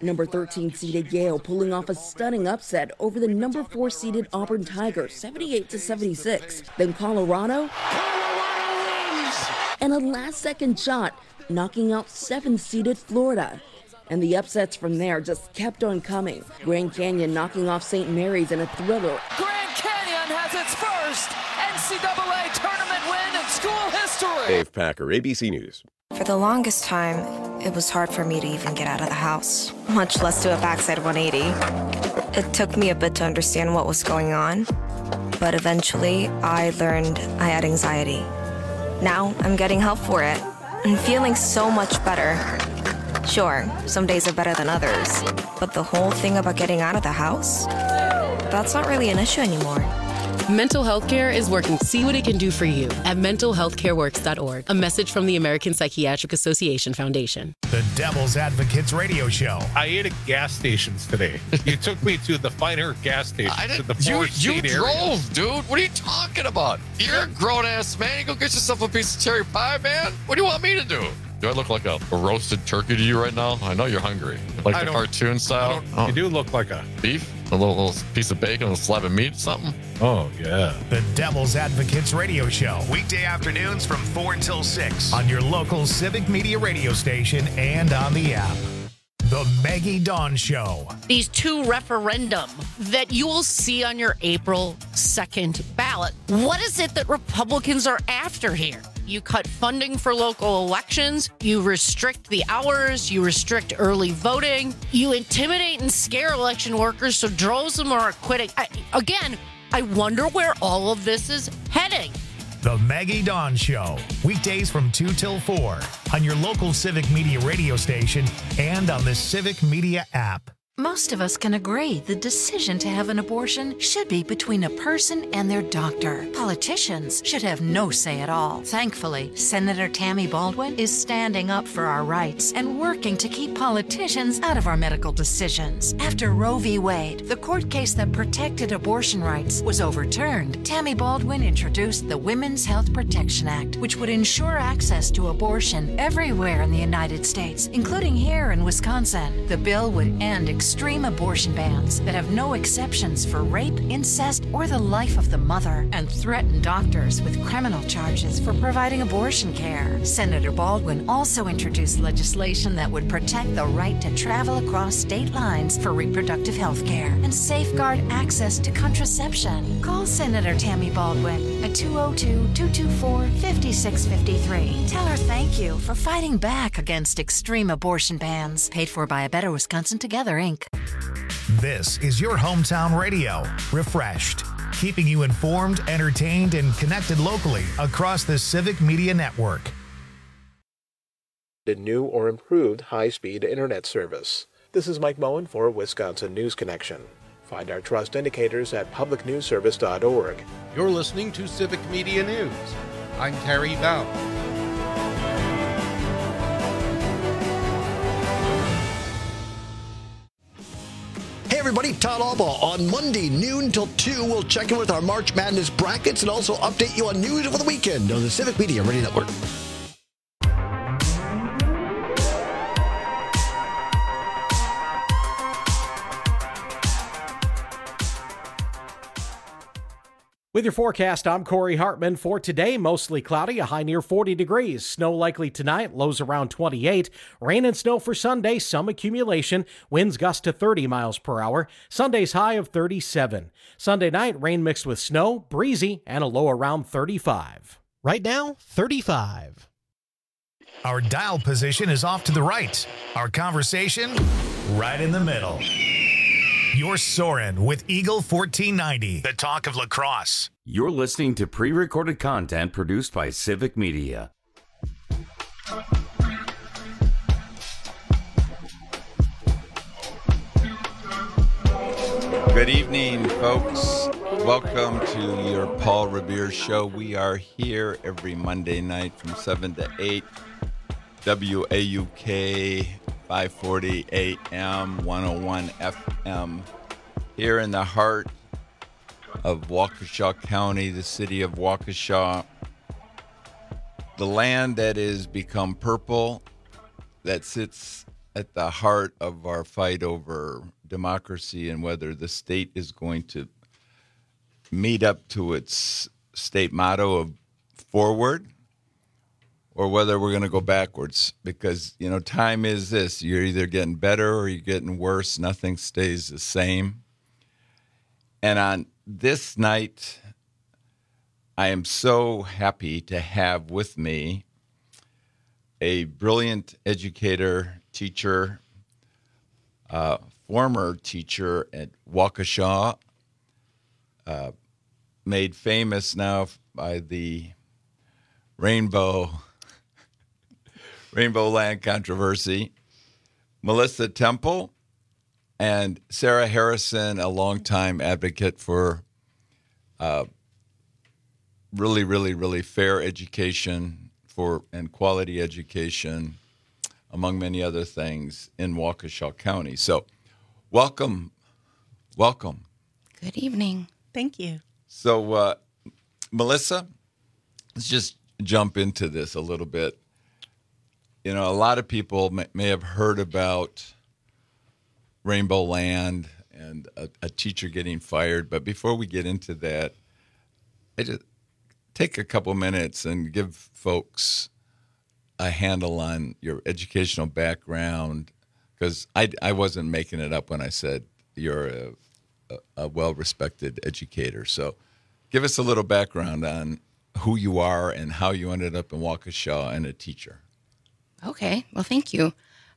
Number 13-seeded Yale pulling off a stunning upset over the number 4-seeded Auburn Tigers, 78-76. Then Colorado and a last-second shot, knocking out 7-seeded Florida. And the upsets from there just kept on coming. Grand Canyon knocking off St. Mary's in a thriller. Grand Canyon has its first NCAA tournament win in school history. Dave Packer, ABC News. For the longest time, it was hard for me to even get out of the house, much less do a backside 180. It took me a bit to understand what was going on, but eventually I learned I had anxiety. Now I'm getting help for it and feeling so much better. Sure, some days are better than others, but the whole thing about getting out of the house, that's not really an issue anymore. Mental health care is working. See what it can do for you at mentalhealthcareworks.org. A message from the American Psychiatric Association Foundation. The Devil's Advocates Radio Show. I ate at gas stations today. You took me to the finer gas station. I didn't, to the you drove, dude. What are you talking about? You're a grown-ass man. You go get yourself a piece of cherry pie, man. What do you want me to do? Do I look like a roasted turkey to you right now? I know you're hungry. Like the cartoon style? You do look like a beef? A little piece of bacon, a slab of meat, something? Oh, yeah. The Devil's Advocates Radio Show. Weekday afternoons from 4 until 6 on your local Civic Media radio station and on the app. The Maggie Dawn Show. These two referendum that you will see on your April 2nd ballot. What is it that Republicans are after here? You cut funding for local elections. You restrict the hours. You restrict early voting. You intimidate and scare election workers so droves of them are quitting. I wonder where all of this is heading. The Maggie Dawn Show. Weekdays from 2 till 4 on your local Civic Media radio station and on the Civic Media app. Most of us can agree the decision to have an abortion should be between a person and their doctor. Politicians should have no say at all. Thankfully, Senator Tammy Baldwin is standing up for our rights and working to keep politicians out of our medical decisions. After Roe v. Wade, the court case that protected abortion rights, was overturned, Tammy Baldwin introduced the Women's Health Protection Act, which would ensure access to abortion everywhere in the United States, including here in Wisconsin. The bill would end extreme abortion bans that have no exceptions for rape, incest, or the life of the mother, and threaten doctors with criminal charges for providing abortion care. Senator Baldwin also introduced legislation that would protect the right to travel across state lines for reproductive health care and safeguard access to contraception. Call Senator Tammy Baldwin at 202-224-5653. Tell her thank you for fighting back against extreme abortion bans. Paid for by A Better Wisconsin Together, Inc. This is your hometown radio, Refreshed, keeping you informed, entertained, and connected locally across the Civic Media Network. A new or improved high-speed internet service. This is Mike Moen for Wisconsin News Connection. Find our trust indicators at publicnewsservice.org. You're listening to Civic Media News. I'm Terry Bell. Hey everybody, Todd Albaugh. On Monday, noon till 2, we'll check in with our March Madness brackets and also update you on news over the weekend on the Civic Media Radio Network. With your forecast, I'm Corey Hartman. For today, mostly cloudy, a high near 40 degrees. Snow likely tonight, lows around 28. Rain and snow for Sunday, some accumulation. Winds gust to 30 miles per hour. Sunday's high of 37. Sunday night, rain mixed with snow, breezy, and a low around 35. Right now, 35. Our dial position is off to the right. Our conversation, right in the middle. You're soaring with Eagle 1490, the talk of lacrosse. You're listening to pre-recorded content produced by Civic Media. Good evening, folks. Welcome to your Paul Revere Show. We are here every Monday night from 7 to 8. WAUK 540 AM, 101 FM, here in the heart of Waukesha County, the city of Waukesha, the land that has become purple, that sits at the heart of our fight over democracy and whether the state is going to meet up to its state motto of forward or whether we're going to go backwards. Because, time is this. You're either getting better or you're getting worse. Nothing stays the same. And on this night, I am so happy to have with me a brilliant educator, teacher, former teacher at Waukesha, made famous now by the Rainbow Land controversy, Melissa Temple, and Sarah Harrison, a longtime advocate for really, really, really fair education and quality education, among many other things, in Waukesha County. So, welcome. Good evening. Thank you. So, Melissa, let's just jump into this a little bit. A lot of people may have heard about Rainbow Land and a teacher getting fired, but before we get into that, I just take a couple minutes and give folks a handle on your educational background, because I wasn't making it up when I said you're a well-respected educator. So give us a little background on who you are and how you ended up in Waukesha and a teacher. Okay. Well, thank you.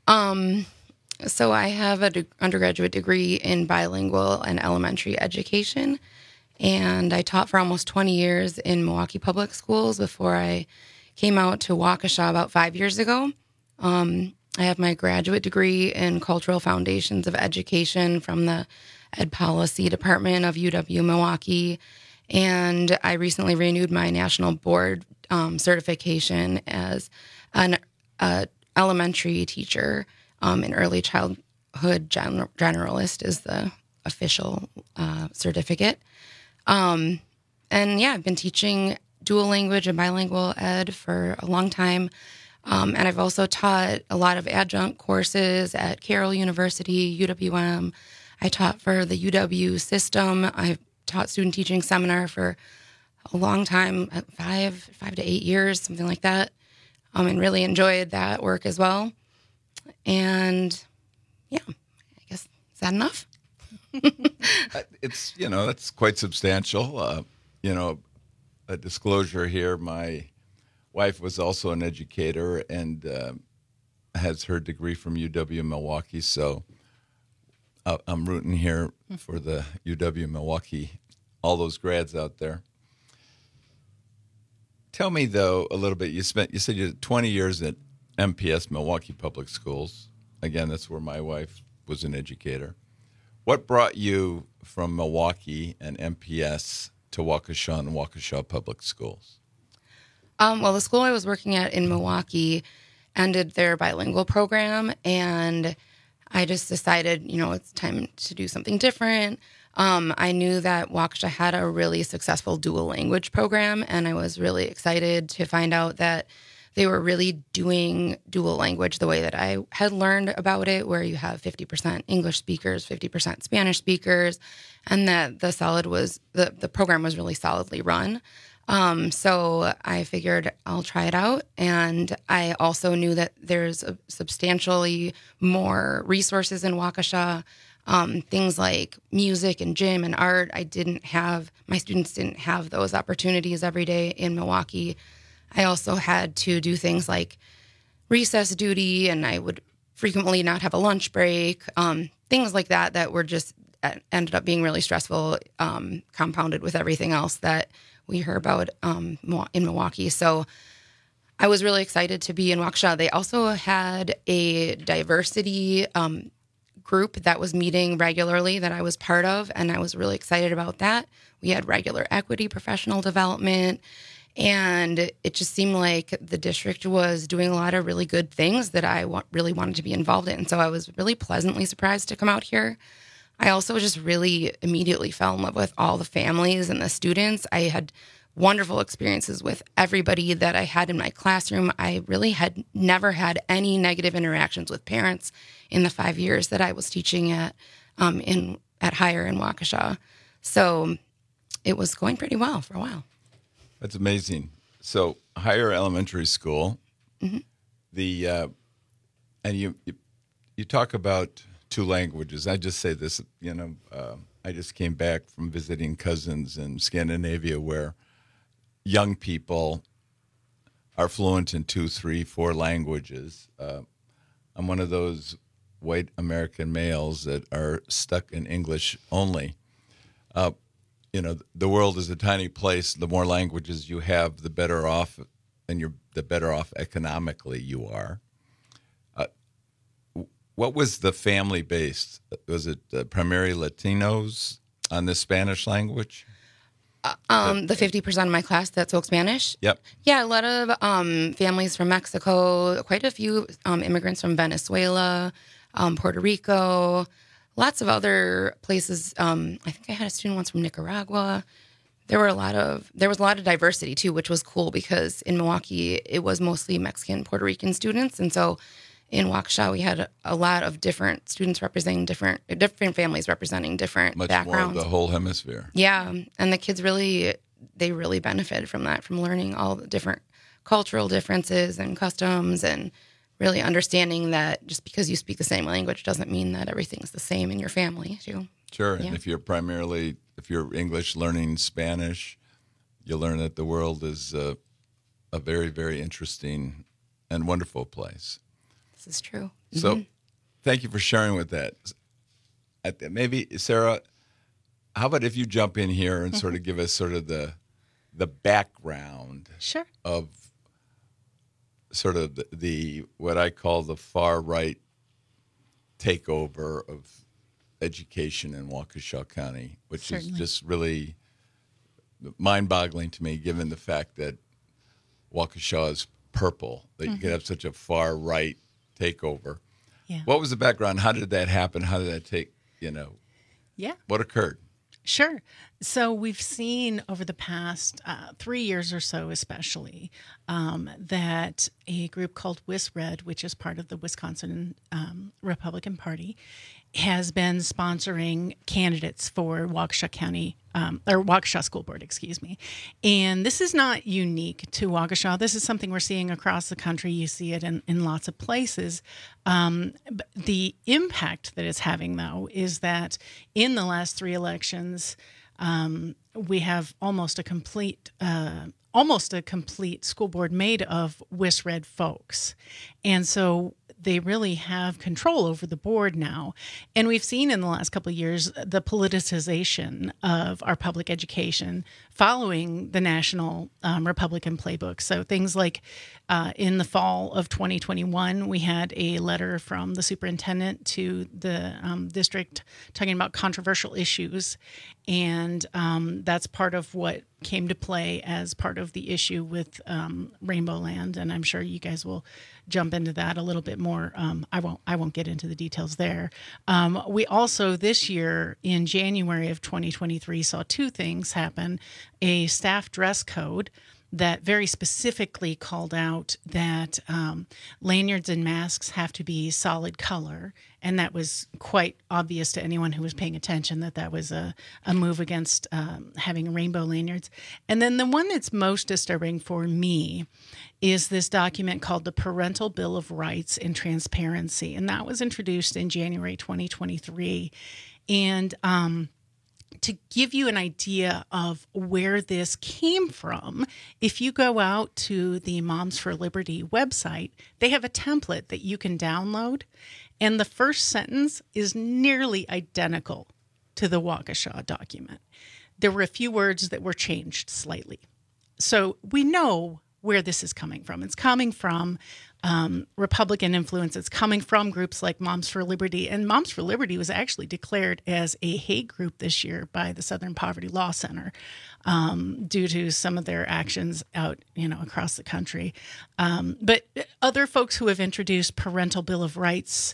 So I have an undergraduate degree in bilingual and elementary education, and I taught for almost 20 years in Milwaukee Public Schools before I came out to Waukesha about 5 years ago. I have my graduate degree in Cultural Foundations of Education from the Ed Policy Department of UW-Milwaukee, and I recently renewed my national board certification as an elementary teacher in early childhood generalist is the official certificate. And I've been teaching dual language and bilingual ed for a long time. And I've also taught a lot of adjunct courses at Carroll University, UWM. I taught for the UW system. I've taught student teaching seminar for a long time, 5 to 8 years, something like that. And really enjoyed that work as well. And I guess, is that enough? It's, that's quite substantial. A disclosure here, my wife was also an educator and has her degree from UW-Milwaukee. So I'm rooting here for the UW-Milwaukee, all those grads out there. Tell me, though, a little bit. You said you had 20 years at MPS, Milwaukee Public Schools. Again, that's where my wife was an educator. What brought you from Milwaukee and MPS to Waukesha and Waukesha Public Schools? Well, the school I was working at in Milwaukee ended their bilingual program, and I just decided, it's time to do something different. I knew that Waukesha had a really successful dual language program, and I was really excited to find out that they were really doing dual language the way that I had learned about it, where you have 50% English speakers, 50% Spanish speakers, and that the program was really solidly run. So I figured I'll try it out. And I also knew that there's substantially more resources in Waukesha, things like music and gym and art. My students didn't have those opportunities every day in Milwaukee. I also had to do things like recess duty, and I would frequently not have a lunch break, things like that were just ended up being really stressful, compounded with everything else that we heard about in Milwaukee. So I was really excited to be in Waukesha. They also had a diversity group that was meeting regularly that I was part of, and I was really excited about that. We had regular equity, professional development, and it just seemed like the district was doing a lot of really good things that I really wanted to be involved in. So I was really pleasantly surprised to come out here. I also just really immediately fell in love with all the families and the students. I had wonderful experiences with everybody that I had in my classroom. I really had never had any negative interactions with parents in the 5 years that I was teaching at Higher in Waukesha. So it was going pretty well for a while. That's amazing. So Higher Elementary School, Mm-hmm. And you talk about 2 languages. I just say this, I just came back from visiting cousins in Scandinavia where young people are fluent in 2, 3, 4 languages. I'm one of those white American males that are stuck in English only. The world is a tiny place. The more languages you have, the better off, and the better off economically you are. What was the family based? Was it primarily Latinos on the Spanish language? The 50% of my class that spoke Spanish. Yep. Yeah, a lot of families from Mexico, quite a few immigrants from Venezuela, Puerto Rico, lots of other places. I think I had a student once from Nicaragua. There was a lot of diversity too, which was cool because in Milwaukee it was mostly Mexican, Puerto Rican students, and so in Waukesha we had a lot of different students representing different families representing different backgrounds. More of the whole hemisphere. Yeah, and the kids really benefited from that, from learning all the different cultural differences and customs, and really understanding that just because you speak the same language doesn't mean that everything's the same in your family too. Sure, Yeah. and if you're English learning Spanish, you learn that the world is a very, very interesting and wonderful place. This is true. So thank you for sharing with that. Maybe, Sarah, how about if you jump in here and sort of give us sort of the background Sure. of sort of the what I call the far right takeover of education in Waukesha County, which Certainly. is just really mind-boggling to me, given the fact that Waukesha is purple, that you could have such a far right takeover. Yeah. What was the background? How did that happen? How did that take, Yeah. what occurred? Sure. So we've seen over the past 3 years or so, especially, that a group called WisRed, which is part of the Wisconsin Republican Party, has been sponsoring candidates for Waukesha County, or Waukesha School Board, excuse me. And this is not unique to Waukesha. This is something we're seeing across the country. You see it in lots of places. But the impact that it's having, though, is that in the last 3 elections, we have almost a complete school board made of WisRed folks. And so they really have control over the board now. And we've seen in the last couple of years the politicization of our public education following the national Republican playbook. So things like in the fall of 2021, we had a letter from the superintendent to the district talking about controversial issues. And that's part of what came to play as part of the issue with Rainbow Land. And I'm sure you guys will jump into that a little bit more. I won't get into the details there. We also this year in January of 2023 saw 2 things happen: a staff dress code that very specifically called out that lanyards and masks have to be solid color. And that was quite obvious to anyone who was paying attention that was a move against having rainbow lanyards. And then the one that's most disturbing for me is this document called the Parental Bill of Rights and Transparency. And that was introduced in January 2023. And to give you an idea of where this came from, if you go out to the Moms for Liberty website, they have a template that you can download. And the first sentence is nearly identical to the Waukesha document. There were a few words that were changed slightly. So we know where this is coming from. It's coming from Republican influence. It's coming from groups like Moms for Liberty. And Moms for Liberty was actually declared as a hate group this year by the Southern Poverty Law Center due to some of their actions out, across the country. But other folks who have introduced Parental Bill of Rights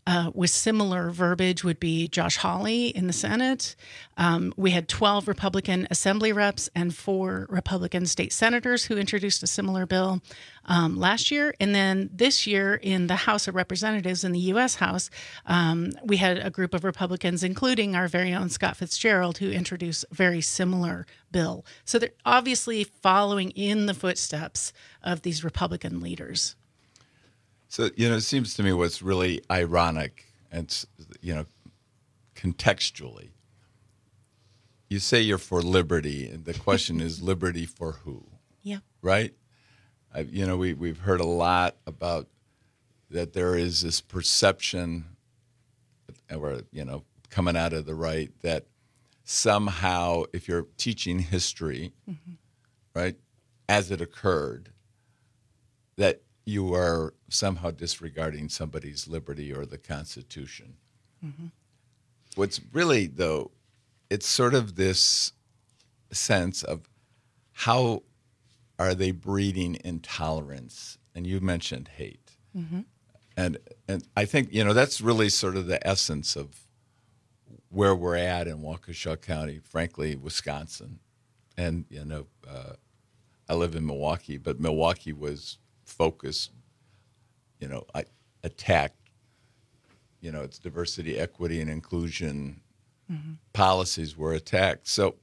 with similar verbiage would be Josh Hawley in the Senate. We had 12 Republican Assembly reps and 4 Republican state senators who introduced a similar bill last year. And then this year in the House of Representatives, in the U.S. House, we had a group of Republicans, including our very own Scott Fitzgerald, who introduced a very similar bill. So they're obviously following in the footsteps of these Republican leaders. So, it seems to me what's really ironic, and, contextually, you say you're for liberty, and the question is liberty for who? Yeah. Right? We've heard a lot about that there is this perception, or, coming out of the right, that somehow if you're teaching history, right, as it occurred, that you are somehow disregarding somebody's liberty or the Constitution. What's really, though, it's sort of this sense of how are they breeding intolerance? And you mentioned hate. And I think, that's really sort of the essence of where we're at in Waukesha County, frankly, Wisconsin. And, I live in Milwaukee, but Milwaukee was focused, attacked, its diversity, equity, and inclusion policies were attacked. So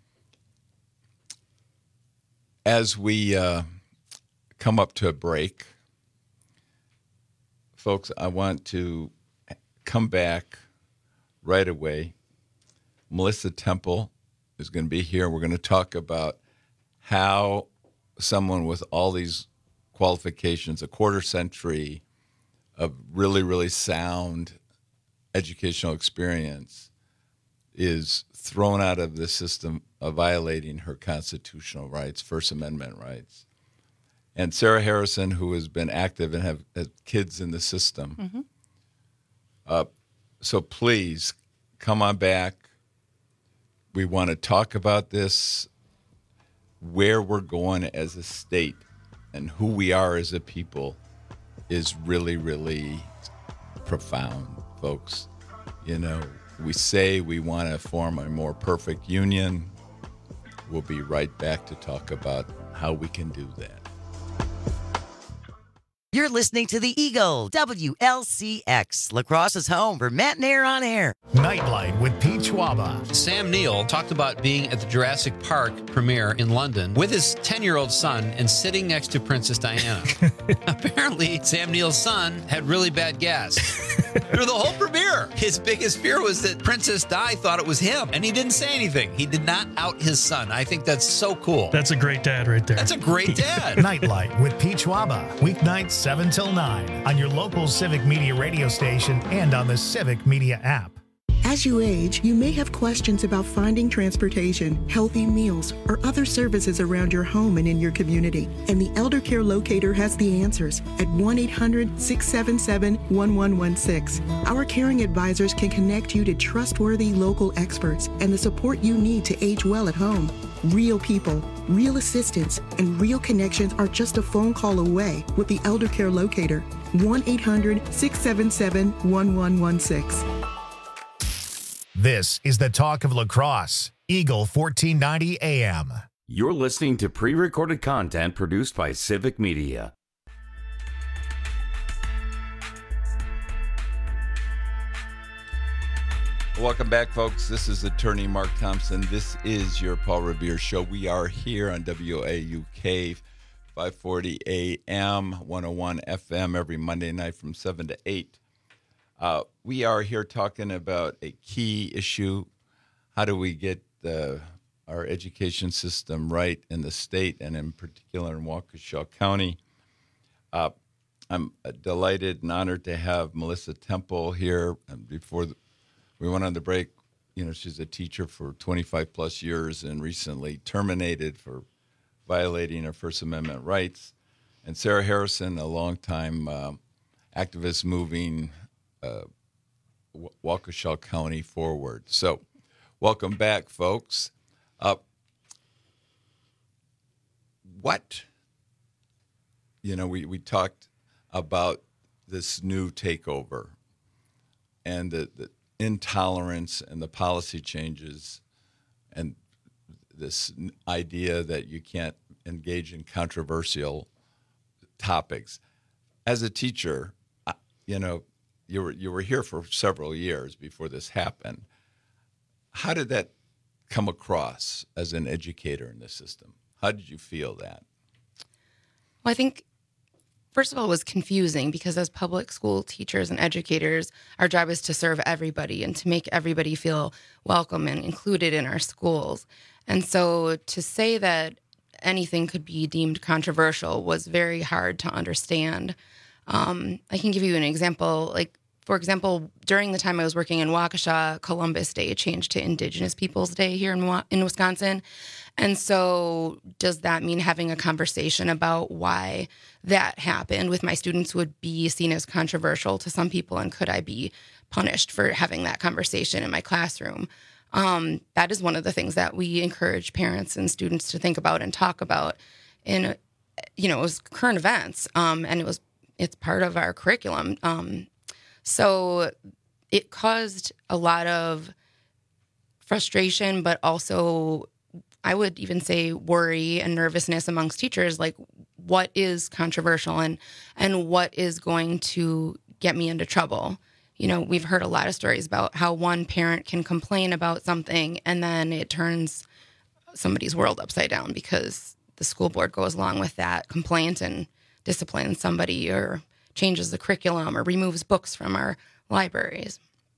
as we come up to a break, folks, I want to come back right away. Melissa Temple is going to be here. We're going to talk about how someone with all these qualifications, a quarter century of really, really sound educational experience, is thrown out of the system of violating her constitutional rights, First Amendment rights. And Sarah Harrison, who has been active and have kids in the system. So please come on back. We want to talk about this, where we're going as a state and who we are as a people is really, really profound, folks. We say we want to form a more perfect union. We'll be right back to talk about how we can do that. You're listening to The Eagle, WLCX, La Crosse's home for Matt and Air on Air. Nightlight with Pete Schwaba. Sam Neill talked about being at the Jurassic Park premiere in London with his 10-year-old son and sitting next to Princess Diana. Apparently, Sam Neill's son had really bad gas. Through the whole premiere, his biggest fear was that Princess Di thought it was him, and he didn't say anything. He did not out his son. I think that's so cool. That's a great dad right there. That's a great dad. Nightlight with Pete Schwaba. Weeknights 7 till 9 on your local Civic Media radio station and on the Civic Media app. As you age, you may have questions about finding transportation, healthy meals, or other services around your home and in your community. And the Elder Care Locator has the answers at 1-800-677-1116. Our caring advisors can connect you to trustworthy local experts and the support you need to age well at home. Real people, real assistance, and real connections are just a phone call away with the Elder Care Locator. 1-800-677-1116. This is the Talk of La Crosse, Eagle 1490 AM. You're listening to pre-recorded content produced by Civic Media. Welcome back, folks. This is attorney Mark Thompson. This is your Paul Revere Show. We are here on WAUK 540 AM, 101 FM every Monday night from 7 to 8. We are here talking about a key issue. How do we get our education system right in the state and in particular in Waukesha County? I'm delighted and honored to have Melissa Temple here. Before we went on the break, she's a teacher for 25 plus years and recently terminated for violating her First Amendment rights. And Sarah Harrison, a longtime activist moving Waukesha County forward. So welcome back, folks. We talked about this new takeover and the intolerance and the policy changes and this idea that you can't engage in controversial topics. As a teacher, you know, you were here for several years before this happened. How did that come across as an educator in the system? How did you feel that? Well, I think, first of all, it was confusing because as public school teachers and educators, our job is to serve everybody and to make everybody feel welcome and included in our schools. And so to say that anything could be deemed controversial was very hard to understand. I can give you an example. Like, for example, during the time I was working in Waukesha, Columbus Day changed to Indigenous Peoples Day here in Wisconsin. And so does that mean having a conversation about why that happened with my students would be seen as controversial to some people? And could I be punished for having that conversation in my classroom? That is one of the things that we encourage parents and students to think about and talk about in, it was current events. And it's part of our curriculum. So it caused a lot of frustration, but also I would even say worry and nervousness amongst teachers, like what is controversial and what is going to get me into trouble. You know, we've heard a lot of stories about how one parent can complain about something and then it turns somebody's world upside down because the school board goes along with that complaint and disciplines somebody or changes the curriculum or removes books from our libraries.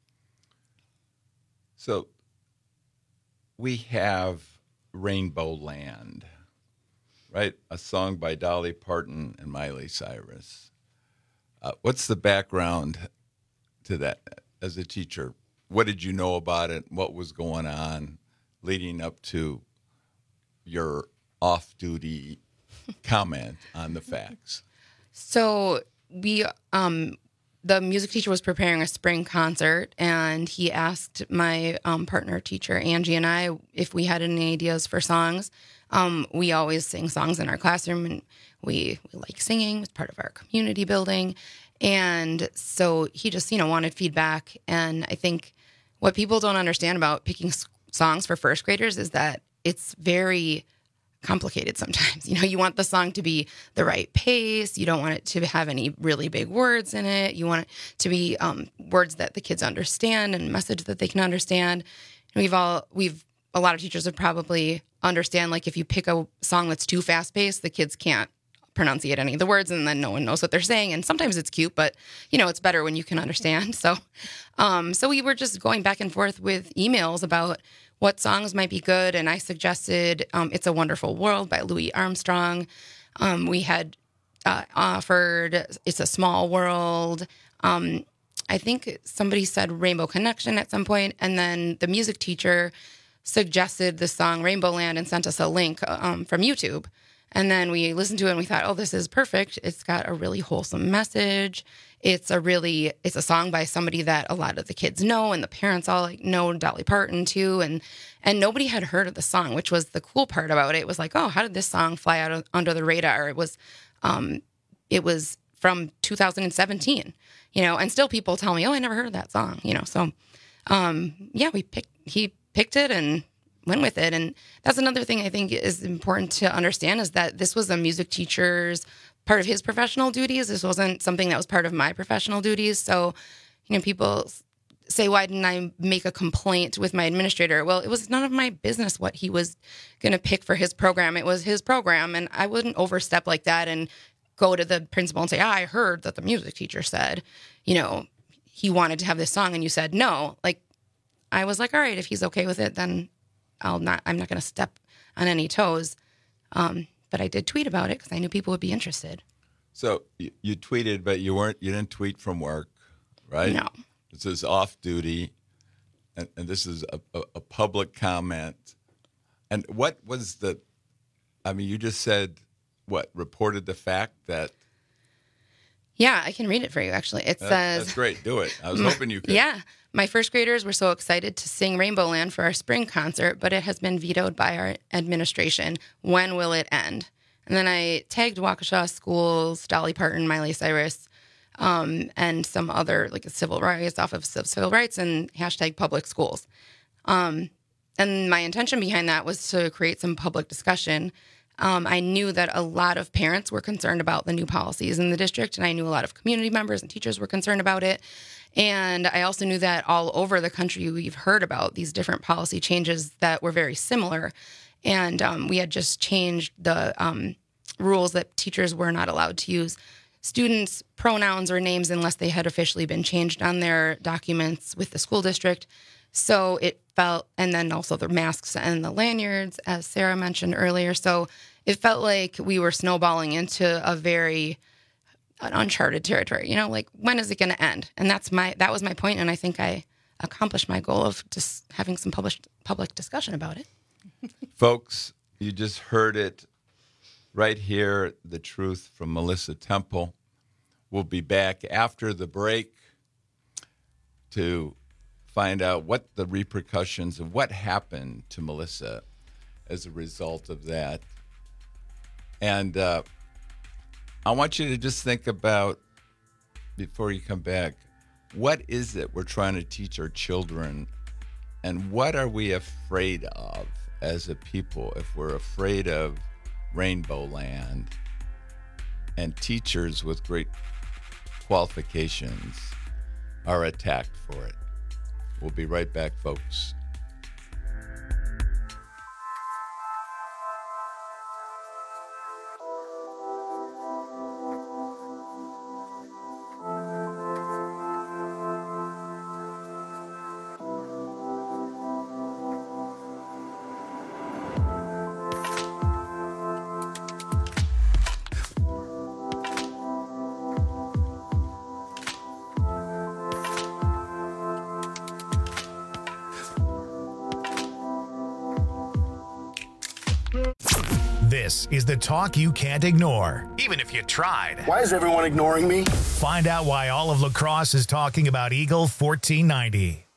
So we have Rainbow Land, right? A song by Dolly Parton and Miley Cyrus. What's the background to that as a teacher? What did you know about it? What was going on leading up to your off-duty comment on the facts? So we, the music teacher was preparing a spring concert, and he asked my partner teacher, Angie, and I if we had any ideas for songs. We always sing songs in our classroom, and we like singing. It's part of our community building. And so he just, wanted feedback. And I think what people don't understand about picking songs for first graders is that it's very complicated sometimes. You want the song to be the right pace. You don't want it to have any really big words in it. You want it to be words that the kids understand and message that they can understand. And a lot of teachers would probably understand, like, if you pick a song that's too fast paced, the kids can't pronunciate any of the words and then no one knows what they're saying. And sometimes it's cute, but it's better when you can understand. So, so we were just going back and forth with emails about what songs might be good. And I suggested It's a Wonderful World by Louis Armstrong. We had offered It's a Small World. I think somebody said Rainbow Connection at some point. And then the music teacher suggested the song Rainbow Land and sent us a link from YouTube. And then we listened to it and we thought, oh, this is perfect. It's got a really wholesome message. It's a song by somebody that a lot of the kids know, and the parents all know Dolly Parton too. And nobody had heard of the song, which was the cool part about it. It was like, oh, how did this song fly out under the radar? It was from 2017, and still people tell me, oh, I never heard of that song, So, he picked it and went with it. And that's another thing I think is important to understand, is that this was a music teacher's part of his professional duties. This wasn't something that was part of my professional duties. So, people say, why didn't I make a complaint with my administrator? Well, it was none of my business what he was going to pick for his program. It was his program, and I wouldn't overstep like that and go to the principal and say, I heard that the music teacher said, he wanted to have this song and you said no. Like, I was like, all right, if he's okay with it, then I'm not going to step on any toes. But I did tweet about it because I knew people would be interested. So you tweeted, but you didn't tweet from work, right? No. This is off duty, and this is a public comment. And what was you just said, reported the fact that? Yeah, I can read it for you, actually. It says... That's great. Do it. I was hoping you could. Yeah. My first graders were so excited to sing Rainbow Land for our spring concert, but it has been vetoed by our administration. When will it end? And then I tagged Waukesha schools, Dolly Parton, Miley Cyrus, and some other, like a civil rights, off of civil rights and hashtag public schools. And my intention behind that was to create some public discussion. I knew that a lot of parents were concerned about the new policies in the district, and I knew a lot of community members and teachers were concerned about it. And I also knew that all over the country, we've heard about these different policy changes that were very similar. And we had just changed the rules that teachers were not allowed to use students' pronouns or names unless they had officially been changed on their documents with the school district. So it felt, and then also the masks and the lanyards, as Sarah mentioned earlier. So it felt like we were snowballing into an uncharted territory. You know, like, when is it going to end? And that was my point, and I think I accomplished my goal of just having some public discussion about it. Folks, you just heard it right here, the truth from Melissa Temple. We'll be back after the break to find out what the repercussions of what happened to Melissa as a result of that. And I want you to just think about, before you come back, what is it we're trying to teach our children, and what are we afraid of as a people if we're afraid of Rainbow Land and teachers with great qualifications are attacked for it? We'll be right back, folks. This is the talk you can't ignore, even if you tried. Why is everyone ignoring me? Find out why all of La Crosse is talking about Eagle 1490.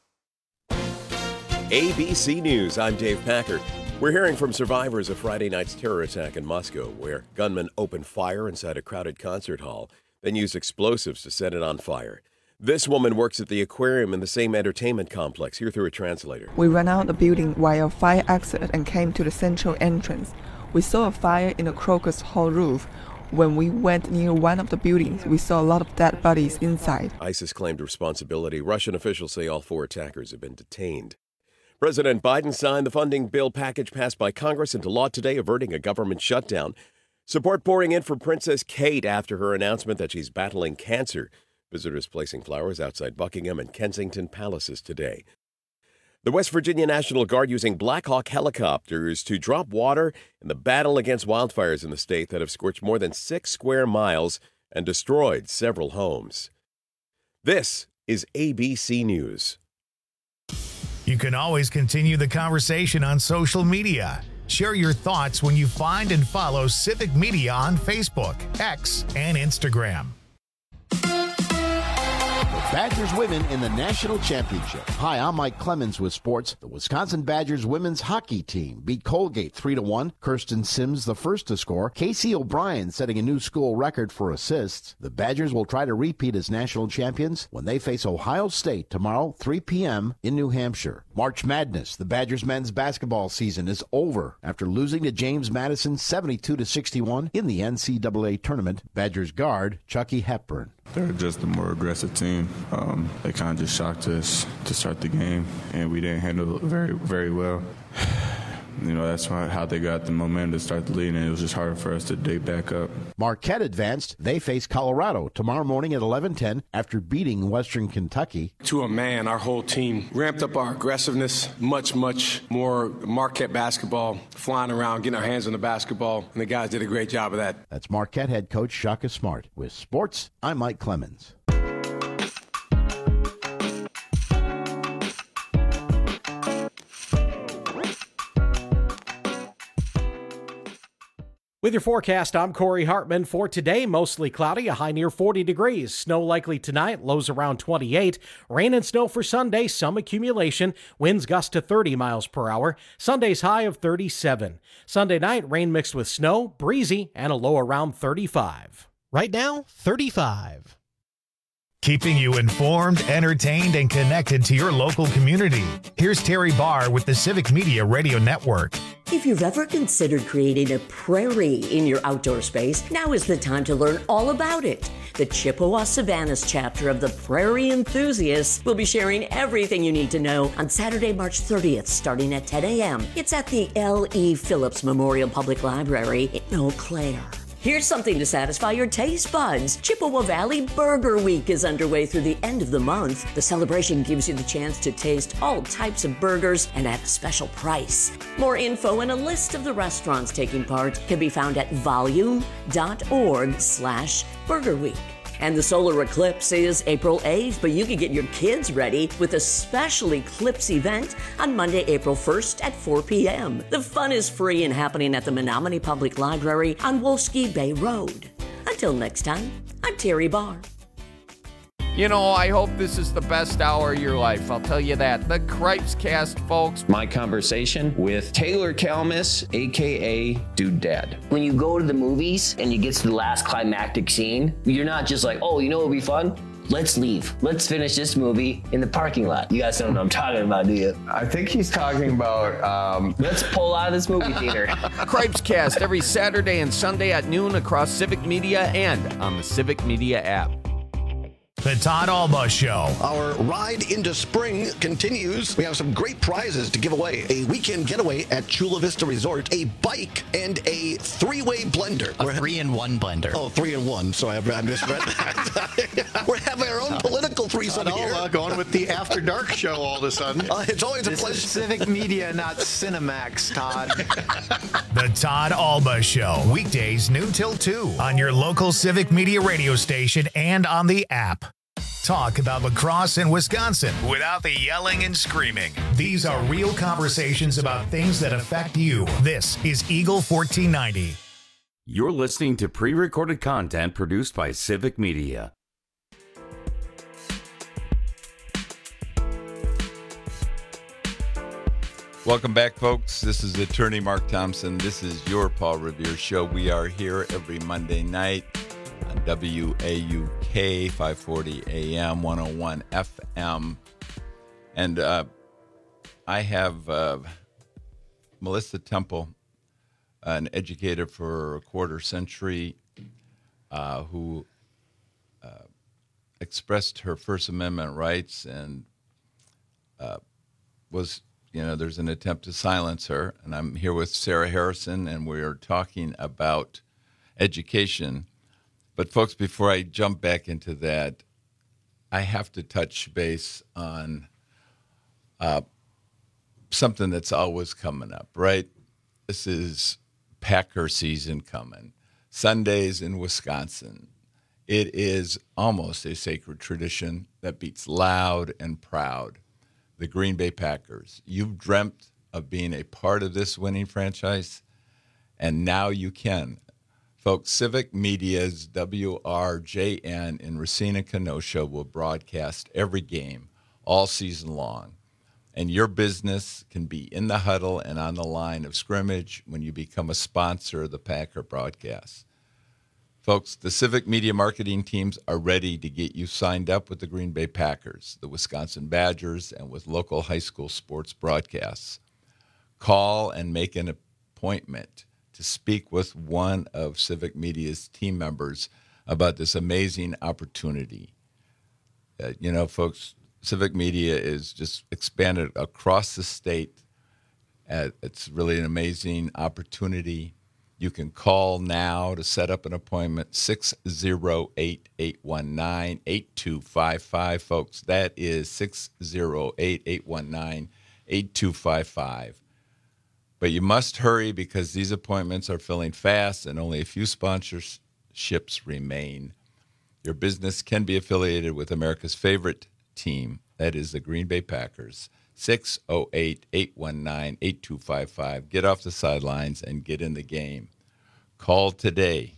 ABC News, I'm Dave Packard. We're hearing from survivors of Friday night's terror attack in Moscow, where gunmen opened fire inside a crowded concert hall, then used explosives to set it on fire. This woman works at the aquarium in the same entertainment complex. Here through a translator. We ran out of the building while a fire exit and came to the central entrance. We saw a fire in the Crocus Hall roof. When we went near one of the buildings, we saw a lot of dead bodies inside. ISIS claimed responsibility. Russian officials say all 4 attackers have been detained. President Biden signed the funding bill package passed by Congress into law today, averting a government shutdown. Support pouring in for Princess Kate after her announcement that she's battling cancer. Visitors placing flowers outside Buckingham and Kensington Palaces today. The West Virginia National Guard using Black Hawk helicopters to drop water in the battle against wildfires in the state that have scorched more than 6 square miles and destroyed several homes. This is ABC News. You can always continue the conversation on social media. Share your thoughts when you find and follow Civic Media on Facebook, X, and Instagram. Badgers women in the national championship. Hi, I'm Mike Clemens with sports. The Wisconsin Badgers women's hockey team beat Colgate 3-1. Kirsten Sims the first to score. Casey O'Brien setting a new school record for assists. The Badgers will try to repeat as national champions when they face Ohio State tomorrow, 3 p.m. in New Hampshire. March Madness. The Badgers men's basketball season is over after losing to James Madison 72-61 in the NCAA tournament. Badgers guard Chucky Hepburn. They're just a more aggressive team. They kind of just shocked us to start the game, and we didn't handle it very, very well. You know, that's how they got the momentum to start the lead, and it was just hard for us to dig back up. Marquette advanced. They face Colorado tomorrow morning at 11:10 after beating Western Kentucky. To a man, our whole team ramped up our aggressiveness, much more Marquette basketball, flying around, getting our hands on the basketball, and the guys did a great job of that. That's Marquette head coach Shaka Smart. With sports, I'm Mike Clemens. With your forecast, I'm Corey Hartman. For today, mostly cloudy, a high near 40 degrees. Snow likely tonight, lows around 28. Rain and snow for Sunday, some accumulation. Winds gust to 30 miles per hour. Sunday's high of 37. Sunday night, rain mixed with snow, breezy, and a low around 35. Right now, 35. keeping you informed, entertained, and connected to your local community. Here's Terry Barr with the Civic Media Radio Network. If you've ever considered creating a prairie in your outdoor space, now is the time to learn all about it. The Chippewa Savannas chapter of the Prairie Enthusiasts will be sharing everything you need to know on Saturday, March 30th, starting at 10 a.m. It's at the L.E. Phillips Memorial Public Library in Eau Claire. Here's something to satisfy your taste buds. Chippewa Valley Burger Week is underway through the end of the month. The celebration gives you the chance to taste all types of burgers and at a special price. More info and a list of the restaurants taking part can be found at volume.org/Burger Week. And the solar eclipse is April 8th, but you can get your kids ready with a special eclipse event on Monday, April 1st at 4 p.m. The fun is free and happening at the Menominee Public Library on Wolski Bay Road. Until next time, I'm Terry Barr. You know, I hope this is the best hour of your life. I'll tell you that. The Cripes Cast, folks. My conversation with Taylor Kalmus, a.k.a. Dude Dad. When you go to the movies and you get to the last climactic scene, you're not just like, oh, you know what would be fun? Let's leave. Let's finish this movie in the parking lot. You guys don't know what I'm talking about, do you? I think he's talking about... Let's pull out of this movie theater. Cripes Cast every Saturday and Sunday at noon across Civic Media and on the Civic Media app. The Todd Alba Show. Our ride into spring continues. We have some great prizes to give away. A weekend getaway at Chula Vista Resort, a bike, and a three-way blender. A 3-in-1 blender. Oh, 3-in-1. So I misread that. We're having our own political threesome here. Going with the After Dark show all of a sudden. It's always a pleasure. This is Civic Media, not Cinemax, Todd. The Todd Alba Show. Weekdays noon till 2 on your local Civic Media radio station and on the app. Talk about lacrosse in Wisconsin without the yelling and screaming. These are real conversations about things that affect you. This is Eagle 1490. You're listening to pre-recorded content produced by Civic Media. Welcome back, folks. This is attorney Mark Thompson. This is your Paul Revere Show. We are here every Monday night on WAUK 540 AM 101 FM. And I have Melissa Temple, an educator for a quarter century, who expressed her First Amendment rights and was, there's an attempt to silence her. And I'm here with Sarah Harrison, and we're talking about education. But, folks, before I jump back into that, I have to touch base on something that's always coming up, right? This is Packer season coming. Sundays in Wisconsin. It is almost a sacred tradition that beats loud and proud. The Green Bay Packers. You've dreamt of being a part of this winning franchise, and now you can. Folks, Civic Media's WRJN in Racine, Kenosha will broadcast every game all season long. And your business can be in the huddle and on the line of scrimmage when you become a sponsor of the Packer broadcast. Folks, the Civic Media marketing teams are ready to get you signed up with the Green Bay Packers, the Wisconsin Badgers, and with local high school sports broadcasts. Call and make an appointment to speak with one of Civic Media's team members about this amazing opportunity. Folks, Civic Media is just expanded across the state. It's really an amazing opportunity. You can call now to set up an appointment, 608-819-8255. Folks, that is 608-819-8255. But you must hurry because these appointments are filling fast and only a few sponsorships remain. Your business can be affiliated with America's favorite team, that is the Green Bay Packers. 608-819-8255. Get off the sidelines and get in the game. Call today.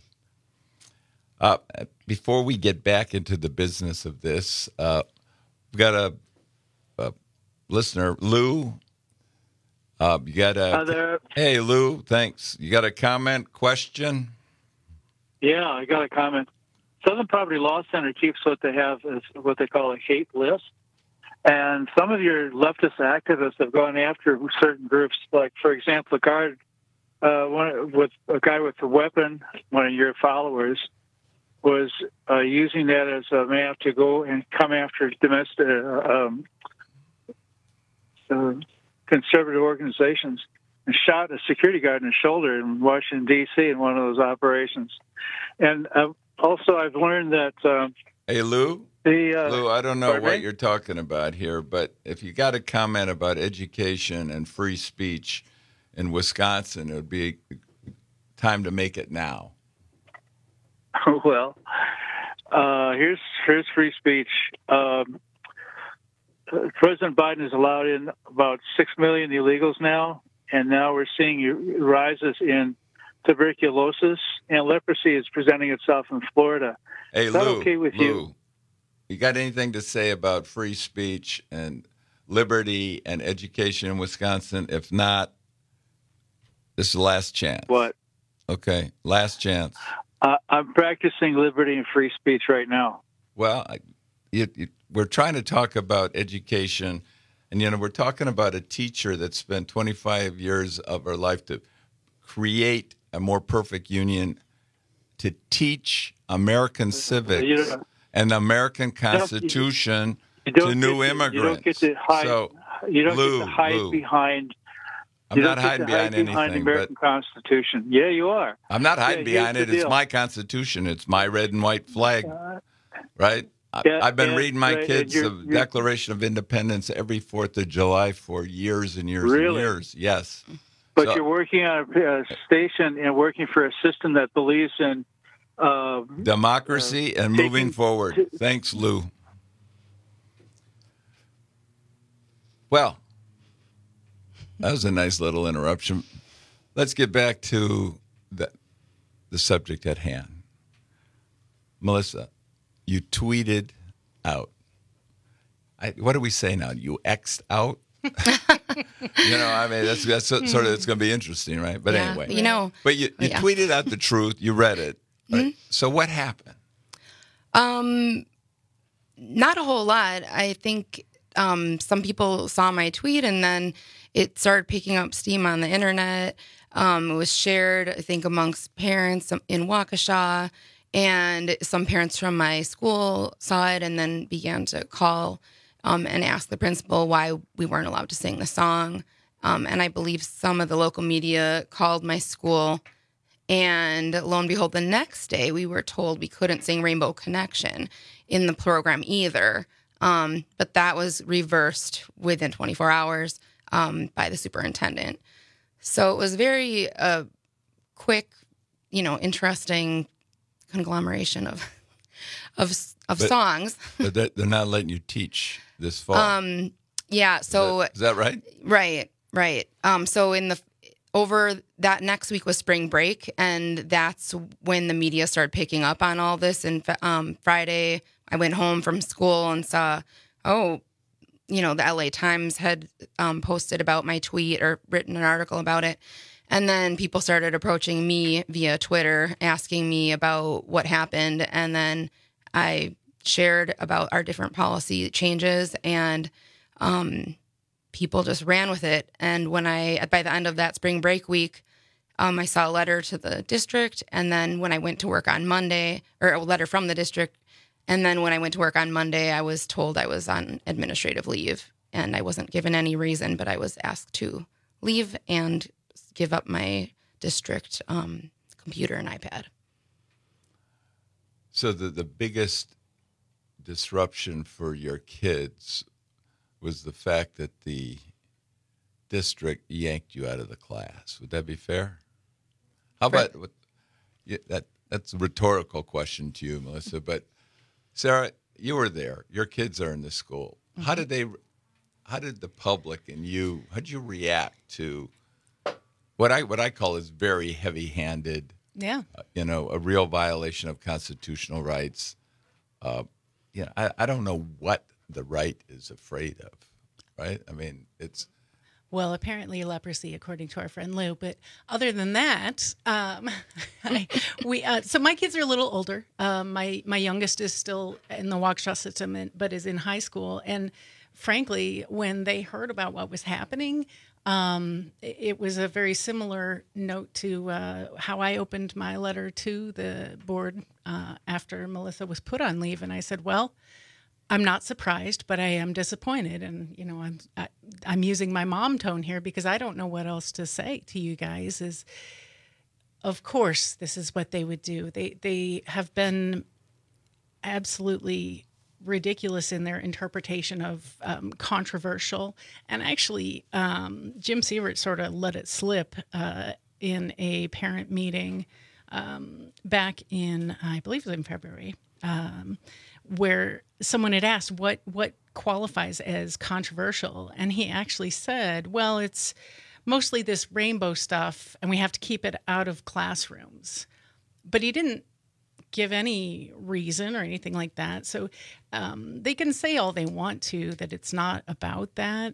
Before we get back into the business of this, we've got a listener, Lou. You got Hi there. Hey, Lou, thanks. You got a comment, question? Yeah, I got a comment. Southern Poverty Law Center keeps what they have is what they call a hate list. And some of your leftist activists have gone after certain groups, like, for example, a guy with a weapon, one of your followers, was using that as a map to go and come after domestic conservative organizations, and shot a security guard in the shoulder in Washington, D.C. in one of those operations. And also, I've learned that... Hey, Lou? Lou, I don't know what you're talking about here, but if you got a comment about education and free speech in Wisconsin, it would be time to make it now. Well, here's free speech. President Biden has allowed in about 6 million illegals now, and now we're seeing rises in tuberculosis, and leprosy is presenting itself in Florida. Hey, is that Lou, okay with you? You got anything to say about free speech and liberty and education in Wisconsin? If not, this is the last chance. What? Okay, last chance. I'm practicing liberty and free speech right now. Well, we're trying to talk about education, and, we're talking about a teacher that spent 25 years of her life to create a more perfect union, to teach American civics and the American Constitution to new immigrants. You don't get to hide, get to hide behind... I'm not hiding behind anything. Behind the American Constitution. Yeah, you are. I'm not hiding behind it. It's my Constitution. It's my red and white flag, right? I've been reading my kids the Declaration of Independence every 4th of July for years and years and years. Yes. But you're working on a station and working for a system that believes in democracy and moving forward. Thanks, Lou. Well, that was a nice little interruption. Let's get back to the subject at hand. Melissa, you tweeted out. What do we say now? You X'd out? That's sort of, it's going to be interesting, right? But anyway. But you tweeted out the truth. You read it. Right? Mm-hmm. So what happened? Not a whole lot. I think some people saw my tweet, and then it started picking up steam on the internet. It was shared, I think, amongst parents in Waukesha, and some parents from my school saw it and then began to call and ask the principal why we weren't allowed to sing the song. And I believe some of the local media called my school, and lo and behold, the next day we were told we couldn't sing Rainbow Connection in the program either. But that was reversed within 24 hours by the superintendent. So it was very quick, interesting conglomeration of songs. But they're not letting you teach this fall. Yeah. So is that right? Right. So over that next week was spring break, and that's when the media started picking up on all this. And Friday, I went home from school and saw, the LA Times had posted about my tweet or written an article about it. And then people started approaching me via Twitter, asking me about what happened. And then I shared about our different policy changes, and people just ran with it. And by the end of that spring break week, I saw a letter to the district. And then when I went to work on Monday, or a letter from the district, and then when I went to work on Monday, I was told I was on administrative leave, and I wasn't given any reason, but I was asked to leave and give up my district computer and iPad. So the biggest disruption for your kids was the fact that the district yanked you out of the class. Would that be fair? How about that's a rhoritorical question to you, Melissa, but Sarah, you were there. Your kids are in the school. Mm-hmm. How did the public and you, how did you react to what I call is very heavy-handed, a real violation of constitutional rights? I don't know what the right is afraid of, right? I mean, Well, apparently leprosy, according to our friend Lou. But other than that, so my kids are a little older. My youngest is still in the Waukesha system, but is in high school. And frankly, when they heard about what was happening, it was a very similar note to how I opened my letter to the board after Melissa was put on leave. And I said, well, I'm not surprised, but I am disappointed. And, you know, I'm using my mom tone here because I don't know what else to say to you guys is, of course, this is what they would do. They have been absolutely ridiculous in their interpretation of controversial. And actually, Jim Sievert sort of let it slip in a parent meeting back in, I believe it was in February, where someone had asked what qualifies as controversial. And he actually said, well, it's mostly this rainbow stuff, and we have to keep it out of classrooms. But he didn't give any reason or anything like that. So they can say all they want to, that it's not about that.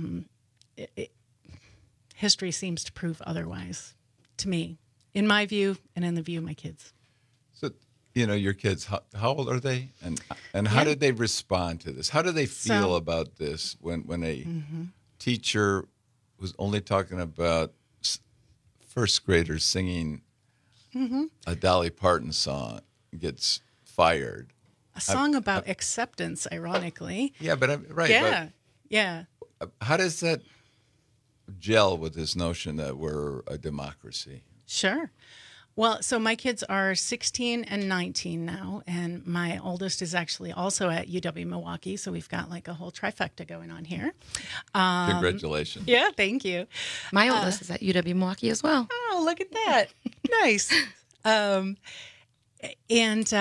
History seems to prove otherwise, to me, in my view and in the view of my kids. So, you know, your kids, how old are they? And how did they respond to this? How do they feel about this when a teacher was only talking about first graders singing a Dolly Parton song gets fired? A song about acceptance, ironically. Yeah, but right. Yeah, yeah. How does that gel with this notion that we're a democracy? Sure. Well, so my kids are 16 and 19 now, and my oldest is actually also at UW-Milwaukee, so we've got like a whole trifecta going on here. Congratulations. Yeah, thank you. My oldest is at UW-Milwaukee as well. Oh, look at that. Nice. And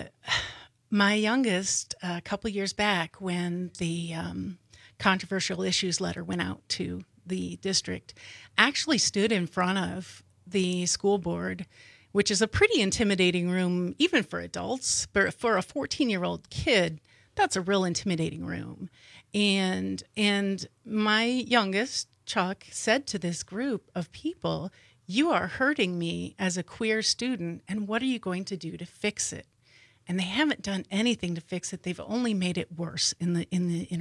my youngest, a couple years back, when the controversial issues letter went out to the district, actually stood in front of the school board, which is a pretty intimidating room, even for adults. But for a 14-year-old kid, that's a real intimidating room. And my youngest, Chuck, said to this group of people, "You are hurting me as a queer student, and what are you going to do to fix it?" And they haven't done anything to fix it. They've only made it worse in the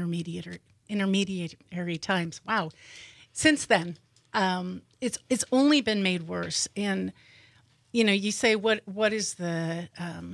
intermediary times. Wow. Since then, it's only been made worse. And you know, you say what is the